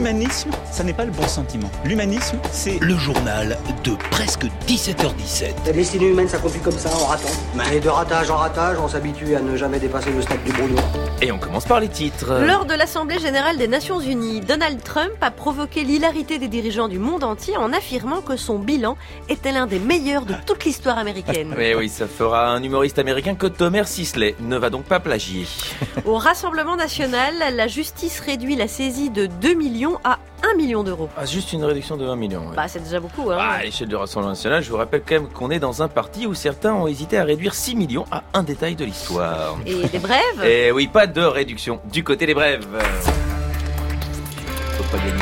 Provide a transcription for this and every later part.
L'humanisme, ça n'est pas le bon sentiment. L'humanisme, c'est... Le journal de presque 17h17. La destinée humaine s'accomplit comme ça, en ratant. Et de ratage en ratage, on s'habitue à ne jamais dépasser le stade du brouillon. Et on commence par les titres. Lors de l'Assemblée générale des Nations Unies, Donald Trump a provoqué l'hilarité des dirigeants du monde entier en affirmant que son bilan était l'un des meilleurs de toute l'histoire américaine. Oui, ça fera un humoriste américain que Thomas Sisley. Ne va donc pas plagier. Au Rassemblement national, la justice réduit la saisie de 2 millions à 1 million d'euros. Ah, juste une réduction de 1 million. Ouais. C'est déjà beaucoup. À l'échelle du Rassemblement national, je vous rappelle quand même qu'on est dans un parti où certains ont hésité à réduire 6 millions à un détail de l'histoire. Et des brèves ? Et oui, pas de réduction du côté des brèves. Faut pas gagner.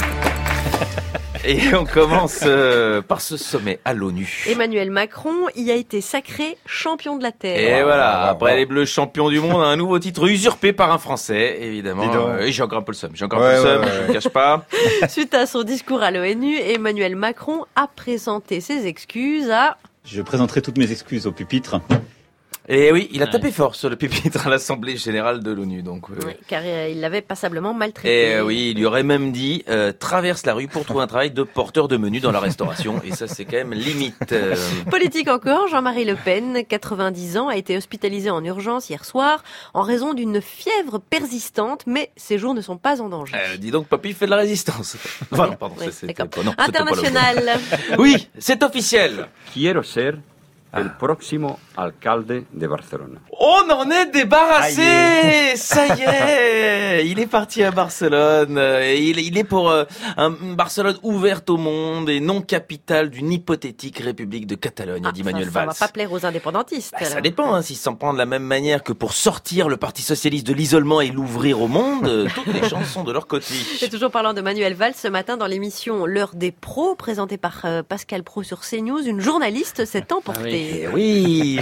Et on commence par ce sommet à l'ONU. Emmanuel Macron y a été sacré champion de la Terre. Et voilà, après les Bleus champions du monde, un nouveau titre usurpé par un Français, évidemment. Et j'ai encore un peu le seum, je ne le cache pas. Suite à son discours à l'ONU, Emmanuel Macron a présenté ses excuses à... Je présenterai toutes mes excuses au pupitre. Et oui, il a tapé fort sur le pupitre à l'Assemblée générale de l'ONU. Donc, oui, car il l'avait passablement maltraité. Et oui, il lui aurait même dit traverse la rue pour trouver un travail de porteur de menu dans la restauration. Et ça, c'est quand même limite. Politique encore, Jean-Marie Le Pen, 90 ans, a été hospitalisé en urgence hier soir en raison d'une fièvre persistante, mais ses jours ne sont pas en danger. Dis donc, papy fait de la résistance. Enfin, non, pardon, oui, c'était pas, non, international. Oui, c'est officiel. Quiero ser el próximo alcalde de Barcelone. On en est débarrassé. Ça y est, il est parti à Barcelone. Il est pour un Barcelone ouverte au monde et non capitale d'une hypothétique République de Catalogne, a dit Manuel Valls. Ça va pas plaire aux indépendantistes. Ça dépend, s'ils s'en prennent de la même manière que pour sortir le Parti socialiste de l'isolement et l'ouvrir au monde, toutes les chances sont de leur côté. Et toujours parlant de Manuel Valls, ce matin dans l'émission L'heure des pros, présentée par Pascal Praud sur CNews, une journaliste s'est emportée. Oui.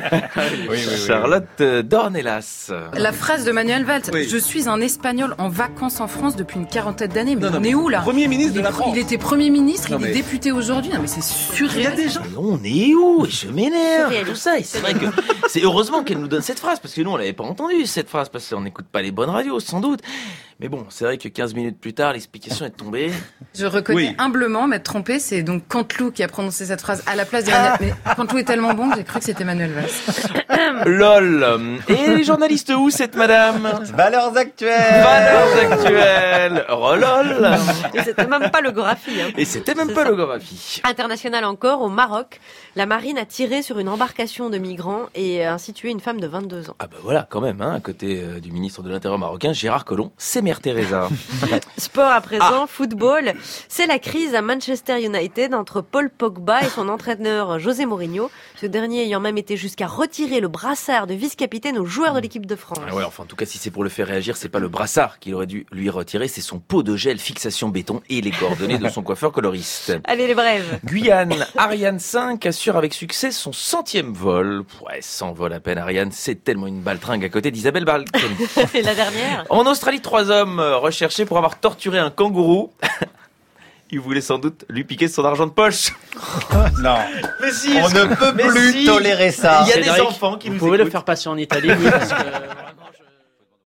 Charlotte Dornelas. La phrase de Manuel Valls, je suis un Espagnol en vacances en France depuis une quarantaine d'années, mais on est où là ? Premier ministre de la France. Il était Premier ministre, il est député aujourd'hui, non mais c'est surréel. On est où ? Je m'énerve, tout ça. Et c'est vrai que c'est heureusement qu'elle nous donne cette phrase, parce que nous on l'avait pas entendue cette phrase, parce qu'on n'écoute pas les bonnes radios sans doute. Mais bon, c'est vrai que 15 minutes plus tard, l'explication est tombée. Je reconnais humblement m'être trompé, c'est donc Canteloup qui a prononcé cette phrase à la place d'Emmanuel. Mais Canteloup est tellement bon que j'ai cru que c'était Manuel Valls. LOL. Et les journalistes où, cette madame ? Valeurs actuelles. Valeurs actuelles. Oh lol. Et c'était même pas le Gorafi. Et c'était même pas le Gorafi. International encore, au Maroc, la marine a tiré sur une embarcation de migrants et a ainsi tué une femme de 22 ans. Ah bah voilà, quand même, à côté du ministre de l'Intérieur marocain, Gérard Collomb, c'est Mère Teresa. Sport à présent, football. C'est la crise à Manchester United entre Paul Pogba et son entraîneur José Mourinho. Ce dernier ayant même été jusqu'à retirer le brassard de vice-capitaine aux joueurs de l'équipe de France. Ah ouais, enfin, en tout cas, si c'est pour le faire réagir, c'est pas le brassard qu'il aurait dû lui retirer, c'est son pot de gel fixation béton et les coordonnées de son coiffeur coloriste. Allez, les brèves. Guyane, Ariane 5 assure avec succès son 100e vol. Ouais, 100 vols à peine, Ariane, c'est tellement une baltringue à côté d'Isabelle Balkany. Et la dernière ? En Australie, 3 hommes recherchés pour avoir torturé un kangourou. Il voulait sans doute lui piquer son argent de poche. Non. Mais si, on ne peut plus tolérer ça. Il y a des enfants qui nous écoutent. Vous pouvez le faire passer en Italie, oui, parce que...